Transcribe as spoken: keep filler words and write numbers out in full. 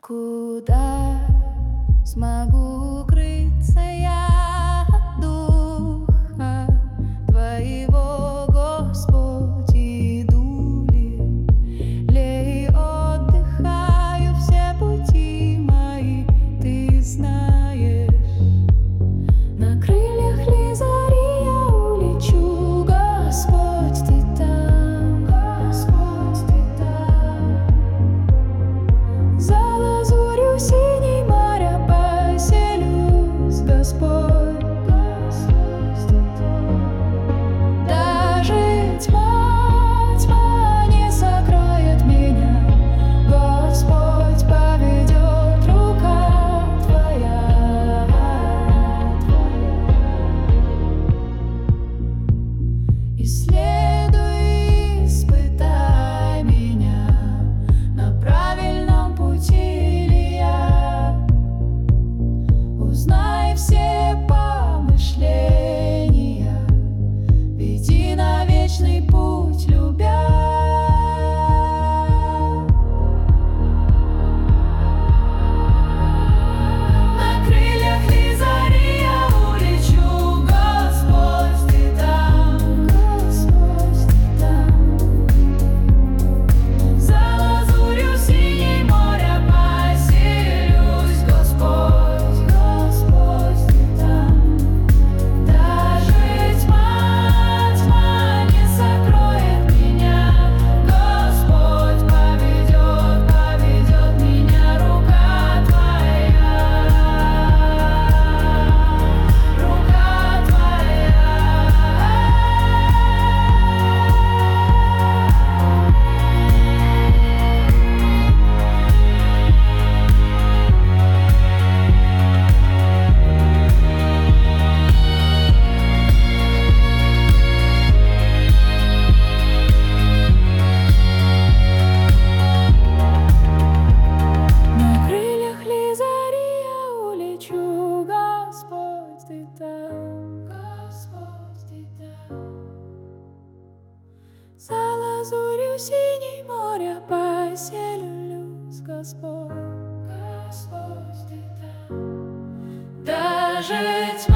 Куда смогу укрыться я от духа Твоего, Господь, иду ли, лей отдыхаю, все пути мои Ты знаешь. На крыльях ли зари я улечу, Господь, Ты там, Господь, Ты там. За лазурью синей моря поселюсь, Господь, Господь, Ты там. Даже тьма, тьма не сокроет меня, Господь, поведет рука Твоя, Твоя. Исследуй, испытай меня, на правильном пути ли я. Узнай все помышления, веди на вечный путь, любя. На крыльях ли зари я улечу, Господь, Ты там, Господь, Ты там. За лазурью синей моря поселюсь, Господь, Господь, Ты там. Даже тьма, тьма не сокроет меня, Господь, поведет, поведет меня рука Твоя, рука Твоя. На крыльях ли зари я улечу, Господь, Ты там, Господь, Ты там. За лазурью синей моря поселюсь, Господь, Господь, Ты там. Даже тьма